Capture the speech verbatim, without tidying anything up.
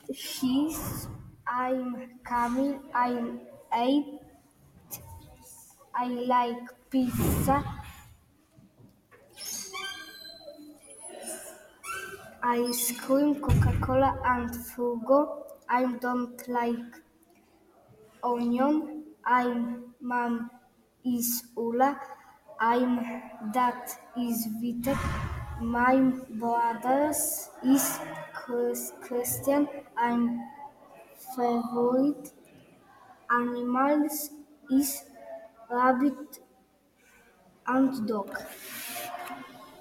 Cheese. I'm Camille. I'm eight. I like pizza. Ice cream, Coca-Cola, and Fugo. I don't like onion. I'm mom is Ula. I'm dad is Vitek. My brothers is Chris- Christian. I'm favorite animals is rabbit and dog.